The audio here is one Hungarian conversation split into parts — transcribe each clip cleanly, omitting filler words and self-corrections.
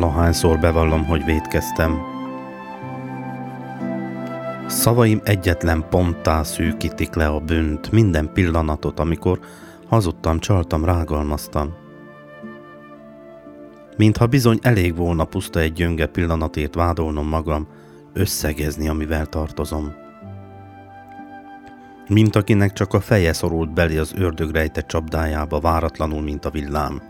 ahányszor bevallom, hogy vétkeztem. Szavaim egyetlen ponttá szűkítik le a bűnt, minden pillanatot, amikor hazudtam, csaltam, rágalmaztam. Mintha bizony elég volna puszta egy gyönge pillanatért vádolnom magam, összegezni, amivel tartozom. Mint akinek csak a feje szorult belé az ördög rejtett csapdájába, váratlanul, mint a villám.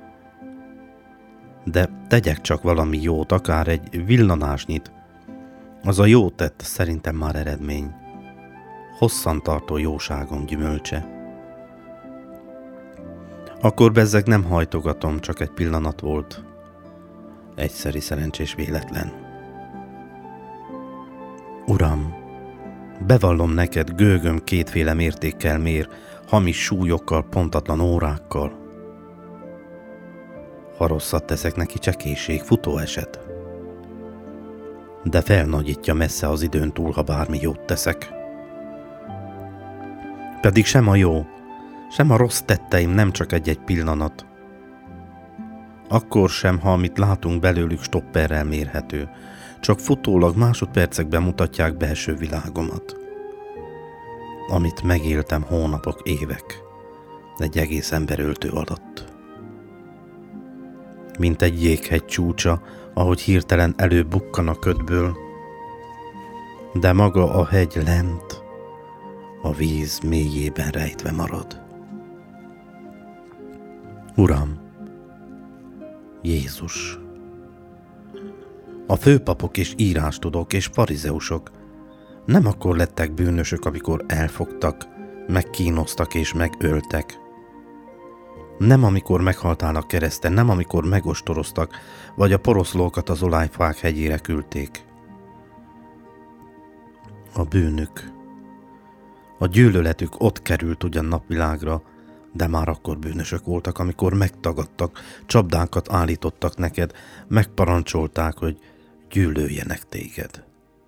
De tegyek csak valami jót, akár egy villanásnyit. Az a jó tett szerintem már eredmény. Hosszantartó jóságom gyümölcse. Akkor bezzeg nem hajtogatom, csak egy pillanat volt. Egyszeri szerencsés véletlen. Uram, bevallom neked, gőgöm kétféle mértékkel mér, hamis súlyokkal, pontatlan órákkal. Ha rosszat teszek neki, csekéség, futóeset. De felnagyítja messze az időn túl, ha bármi jót teszek. Pedig sem a jó, sem a rossz tetteim nem csak egy-egy pillanat. Akkor sem, ha amit látunk belőlük stopperrel mérhető, csak futólag másodpercekben mutatják belső világomat. Amit megéltem hónapok, évek, egy egész emberöltő alatt. Mint egy jéghegy csúcsa, ahogy hirtelen előbukkan a ködből, de maga a hegy lent, a víz mélyében rejtve marad. Uram, Jézus! A főpapok és írástudók és farizeusok nem akkor lettek bűnösök, amikor elfogtak, megkínoztak és megöltek. Nem amikor meghaltál a kereszten, nem amikor megostoroztak, vagy a poroszlókat az olajfák hegyére küldték. A bűnük, a gyűlöletük ott került ugyan napvilágra, de már akkor bűnösök voltak, amikor megtagadtak, csapdákat állítottak neked, megparancsolták, hogy gyűlöljenek téged.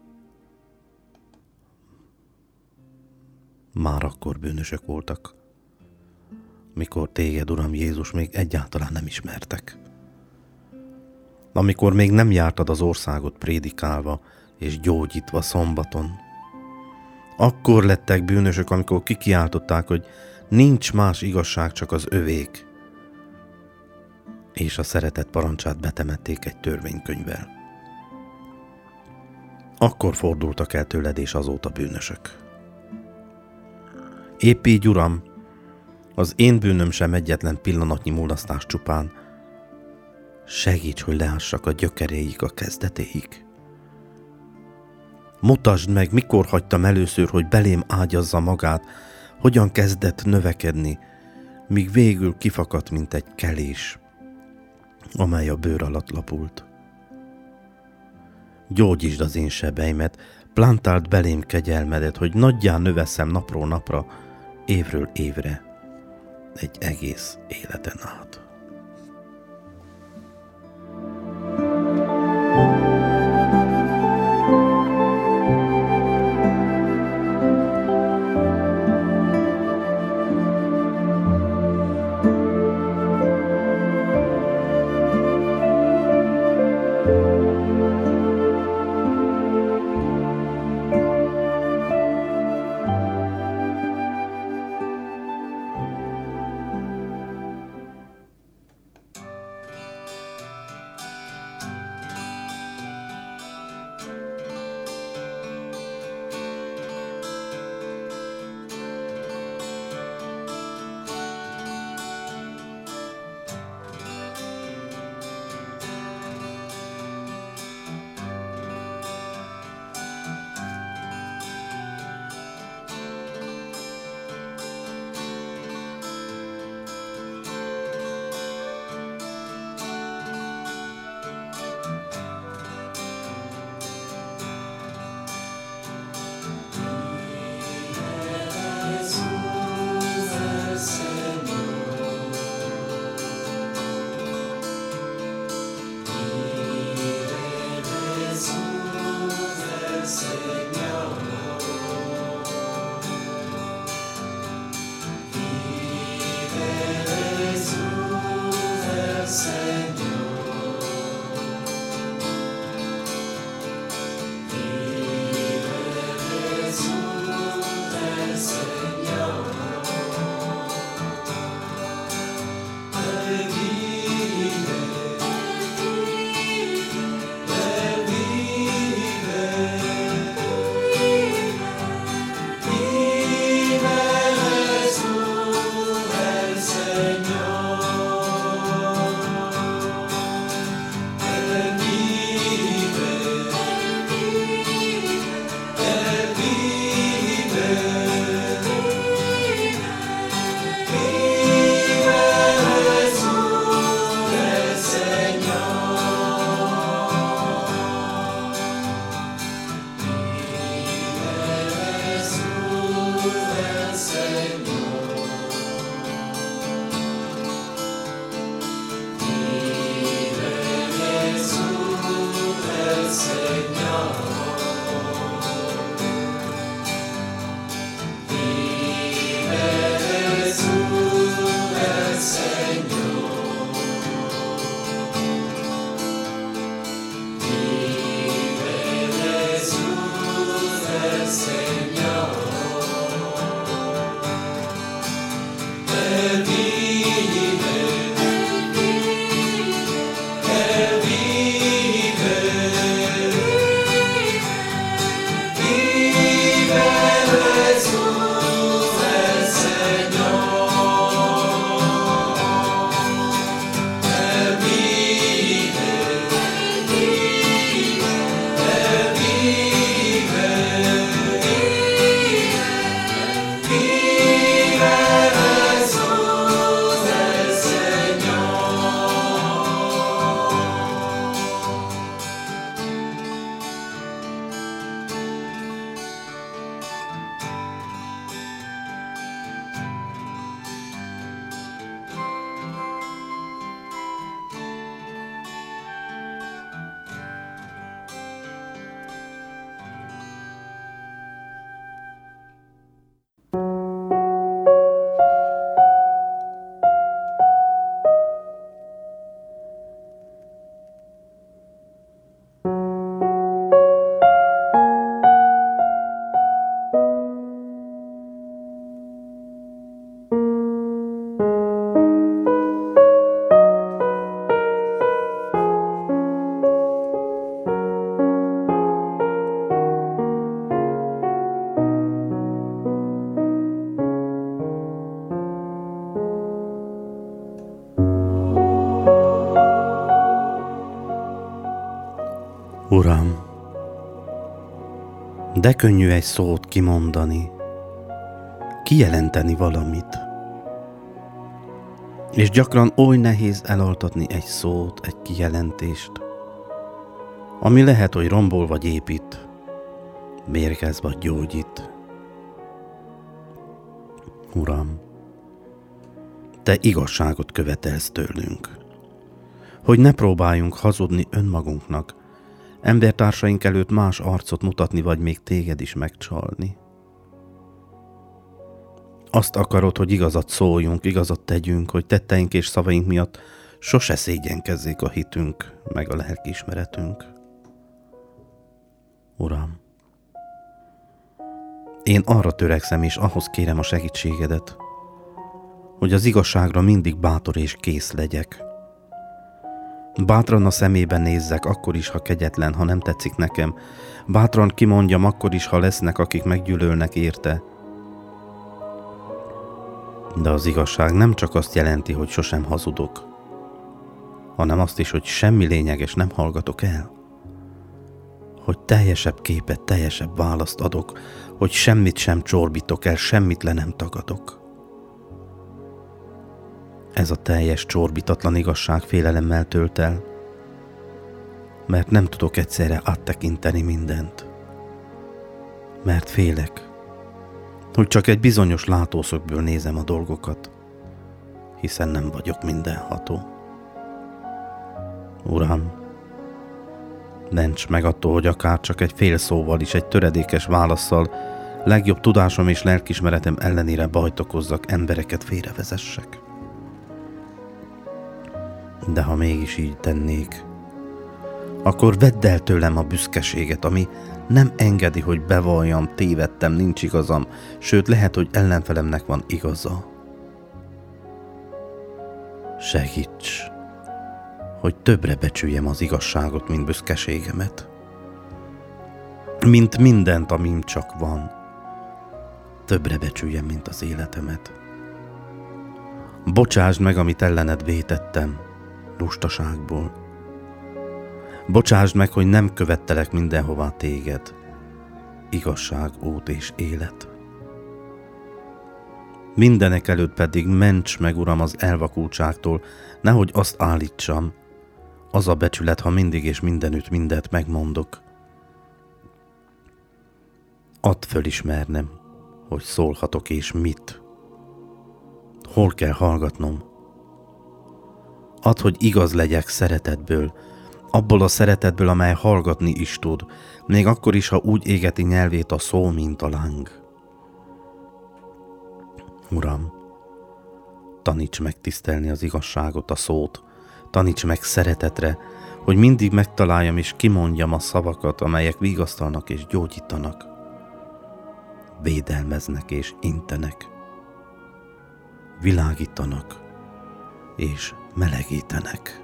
Már akkor bűnösök voltak, mikor téged, Uram Jézus, még egyáltalán nem ismertek. Amikor még nem jártad az országot prédikálva és gyógyítva szombaton. Akkor lettek bűnösök, amikor kikiáltották, hogy nincs más igazság, csak az övék, és a szeretet parancsát betemették egy törvénykönyvvel. Akkor fordultak el tőled, és azóta bűnösök. Épp így, Uram, az én bűnöm sem egyetlen pillanatnyi mulasztás csupán. Segíts, hogy leássak a gyökeréig, a kezdetéig. Mutasd meg, mikor hagytam először, hogy belém ágyazza magát, hogyan kezdett növekedni, míg végül kifakadt, mint egy kelés, amely a bőr alatt lapult. Gyógyítsd az én sebeimet, plantáld belém kegyelmedet, hogy nagyján növesszem napról napra, évről évre, egy egész életen át. Uram, de könnyű egy szót kimondani, kijelenteni valamit, és gyakran oly nehéz elaltatni egy szót, egy kijelentést, ami lehet, hogy rombol vagy épít, mérgez vagy gyógyít. Uram, Te igazságot követelsz tőlünk, hogy ne próbáljunk hazudni önmagunknak, embertársaink előtt más arcot mutatni, vagy még téged is megcsalni. Azt akarod, hogy igazat szóljunk, igazat tegyünk, hogy tetteink és szavaink miatt sose szégyenkezzék a hitünk, meg a lelkiismeretünk. Uram, én arra törekszem és ahhoz kérem a segítségedet, hogy az igazságra mindig bátor és kész legyek. Bátran a szemébe nézzek, akkor is, ha kegyetlen, ha nem tetszik nekem. Bátran kimondjam, akkor is, ha lesznek, akik meggyűlölnek érte. De az igazság nem csak azt jelenti, hogy sosem hazudok, hanem azt is, hogy semmi lényeges nem hallgatok el. Hogy teljesebb képet, teljesebb választ adok, hogy semmit sem csorbítok el, semmit le nem tagadok. Ez a teljes, csorbítatlan igazság félelemmel tölt el, mert nem tudok egyszerre áttekinteni mindent. Mert félek, hogy csak egy bizonyos látószögből nézem a dolgokat, hiszen nem vagyok mindenható. Uram, ments meg attól, hogy akár csak egy fél szóval is, egy töredékes válasszal, legjobb tudásom és lelkismeretem ellenére bajt okozzak, embereket félrevezessek. De ha mégis így tennék, akkor vedd el tőlem a büszkeséget, ami nem engedi, hogy bevalljam, tévedtem, nincs igazam, sőt lehet, hogy ellenfelemnek van igaza. Segíts, hogy többre becsüljem az igazságot, mint büszkeségemet. Mint mindent, amim csak van, többre becsüljem, mint az életemet. Bocsásd meg, amit ellened vétettem, lustaságból. Bocsásd meg, hogy nem követtelek mindenhová téged, igazság, út és élet. Mindenek előtt pedig ments meg, Uram, az elvakultságtól, nehogy azt állítsam, az a becsület, ha mindig és mindenütt mindet megmondok. Add fölismernem, hogy szólhatok és mit. Hol kell hallgatnom? Add, hogy igaz legyek szeretetből, abból a szeretetből, amely hallgatni is tud, még akkor is, ha úgy égeti nyelvét a szó, mint a láng. Uram, taníts meg tisztelni az igazságot, a szót, taníts meg szeretetre, hogy mindig megtaláljam és kimondjam a szavakat, amelyek vigasztalnak és gyógyítanak, védelmeznek és intenek, világítanak és melegítenek.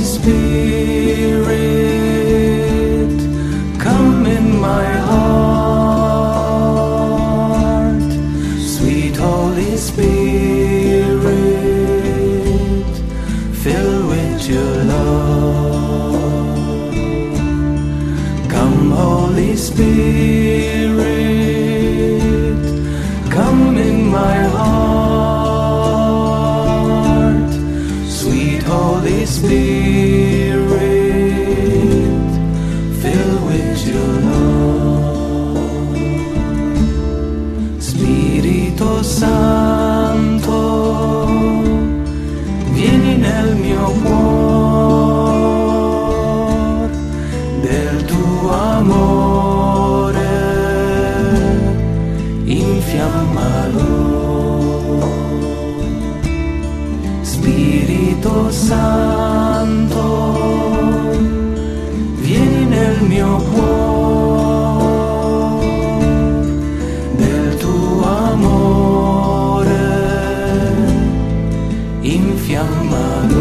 Spirit, come in my heart. Sweet Holy Spirit, fill with your love. Come, Holy Spirit, come in my heart. Sweet Holy Spirit, fill with your love. Spirito Santo, vieni nel mio cuore, del tuo amore infiammalo. Spirito Santo, vieni nel mio cuore, del tuo amore infiammalo.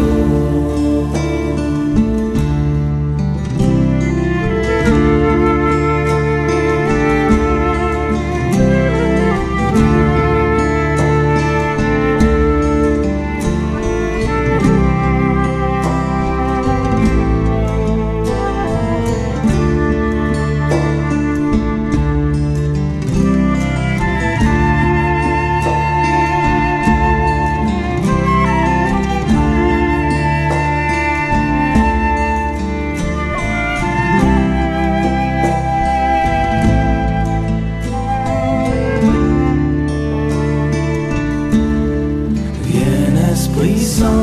Esprit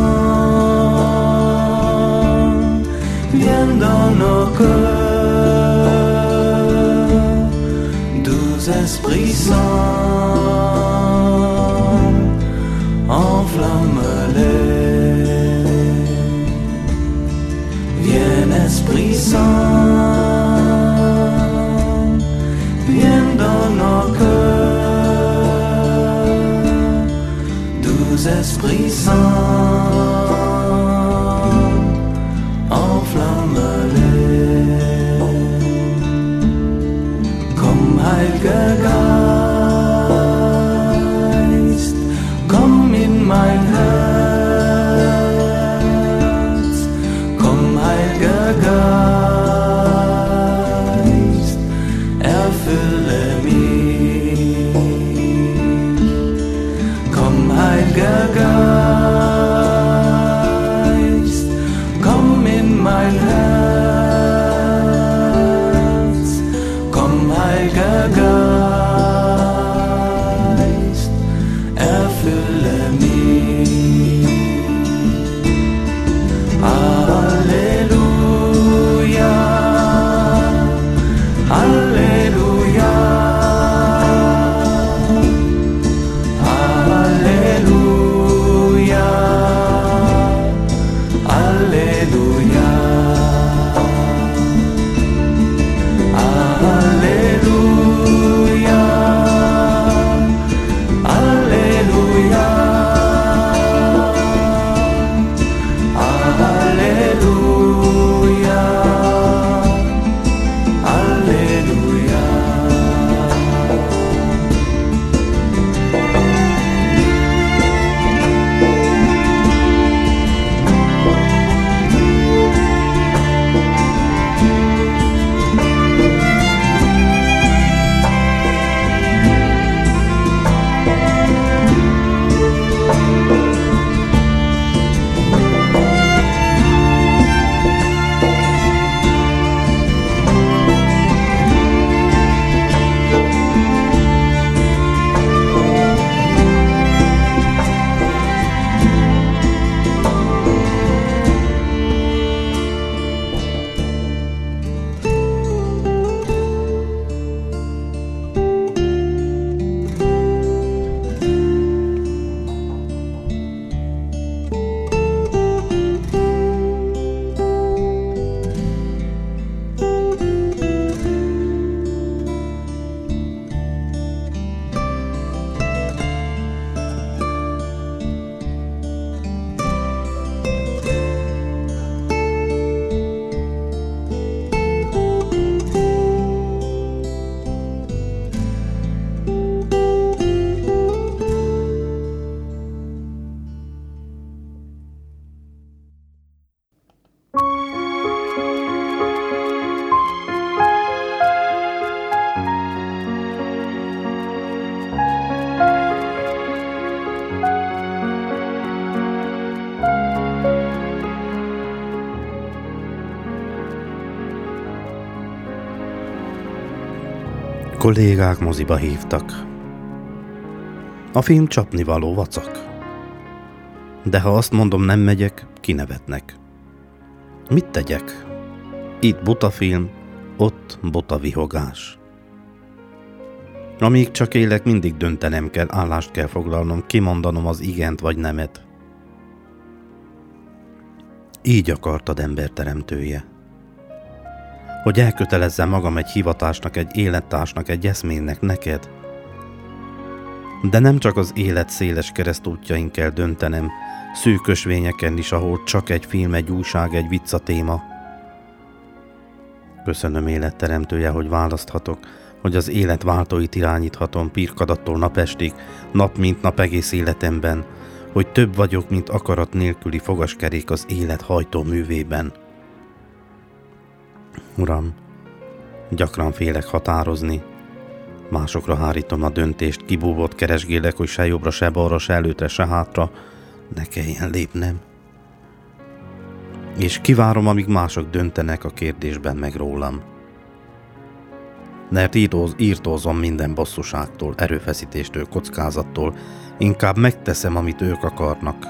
Saint, viens dans nos cœurs, doux Esprit Saint, enflamme-les. Viens Esprit Saint, viens dans nos cœurs, doux Esprit Saint, enflamme-les. Komm, Heiliger Geist, komm in mein Herz. Komm, Heiliger Geist, erfülle mich. Komm, Heiliger Geist, komm in mein Herz. Komm, Heiliger Geist, erfülle mich. Halleluja, Halleluja. Halleluja, Halleluja, Halleluja, Halleluja, Halleluja. Kollégák moziba hívtak. A film csapnivaló vacak. De ha azt mondom, nem megyek, kinevetnek. Mit tegyek? Itt buta film, ott buta vihogás. Amíg csak élek, mindig döntenem kell, állást kell foglalnom, kimondanom az igent vagy nemet. Így akartad, emberteremtője. Hogy elkötelezzem magam egy hivatásnak, egy élettársnak, egy eszmének neked. De nem csak az élet széles keresztútjain kell döntenem, szűk ösvényeken is, ahol csak egy film, egy újság, egy vicc a téma. Köszönöm, életteremtője, hogy választhatok, hogy az élet váltóit irányíthatom pirkadattól napestig, nap mint nap egész életemben, hogy több vagyok, mint akarat nélküli fogaskerék az élet hajtó művében. Uram, gyakran félek határozni, másokra hárítom a döntést, kibúvót keresgélek, hogy se jobbra, se balra, se előtre, se hátra ne kelljen lépnem. És kivárom, amíg mások döntenek a kérdésben meg rólam. Mert írtózom minden bosszúságtól, erőfeszítéstől, kockázattól, inkább megteszem, amit ők akarnak.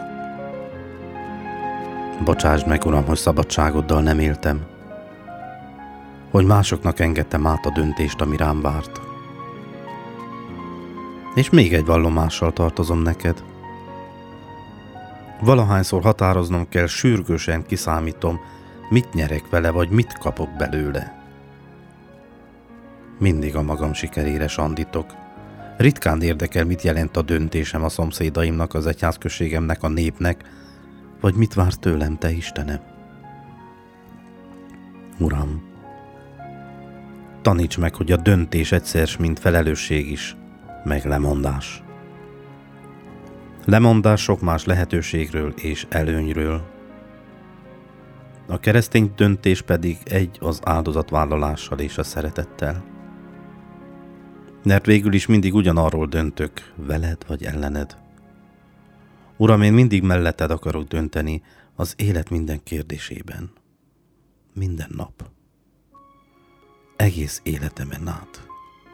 Bocsásd meg, Uram, hogy szabadságoddal nem éltem, hogy másoknak engedtem át a döntést, ami rám várt. És még egy vallomással tartozom neked. Valahányszor határoznom kell, sürgősen kiszámítom, mit nyerek vele, vagy mit kapok belőle. Mindig a magam sikerére sandítok. Ritkán érdekel, mit jelent a döntésem a szomszédaimnak, az egyházközségemnek, a népnek, vagy mit vársz tőlem, te Istenem. Uram, taníts meg, hogy a döntés egyszer mint felelősség is, meg lemondás. Lemondás sok más lehetőségről és előnyről. A keresztény döntés pedig egy az áldozatvállalással és a szeretettel. Mert végül is mindig ugyanarról döntök, veled vagy ellened. Uram, én mindig melletted akarok dönteni az élet minden kérdésében. Minden nap. Egész életemen át.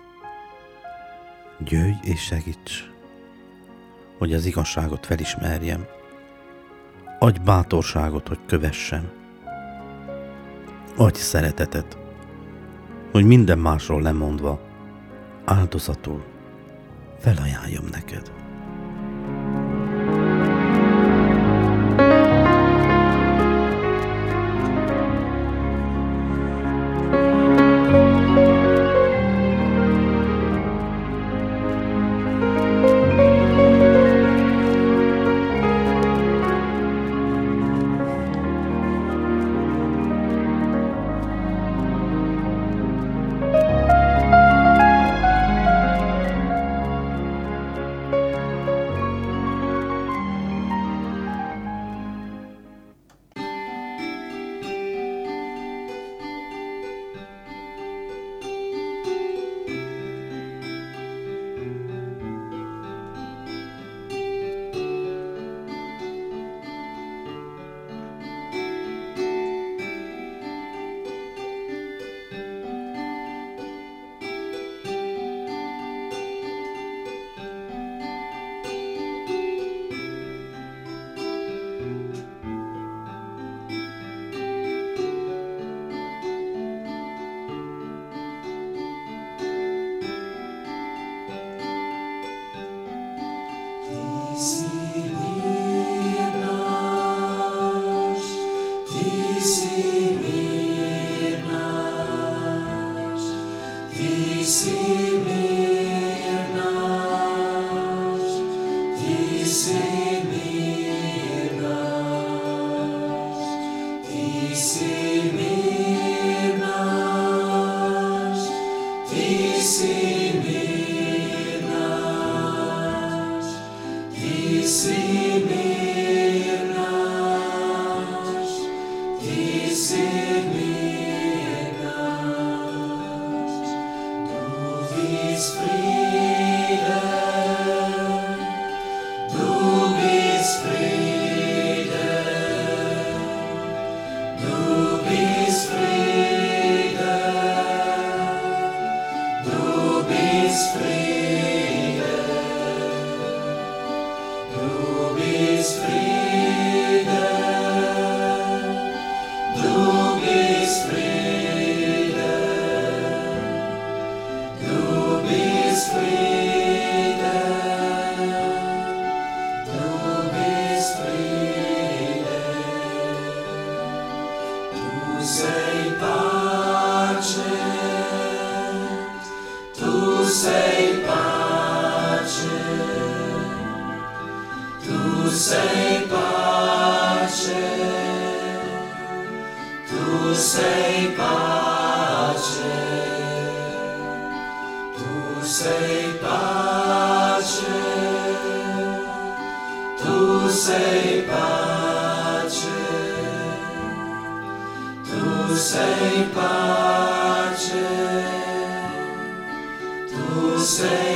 Jöjj és segíts, hogy az igazságot felismerjem. Adj bátorságot, hogy kövessem. Adj szeretetet, hogy minden másról lemondva, áldozatul felajánljam neked. Du sei pace, tu sei pace, tu sei pace, tu sei pace, tu sei pace, tu sei pace, tu sei pace, tu sei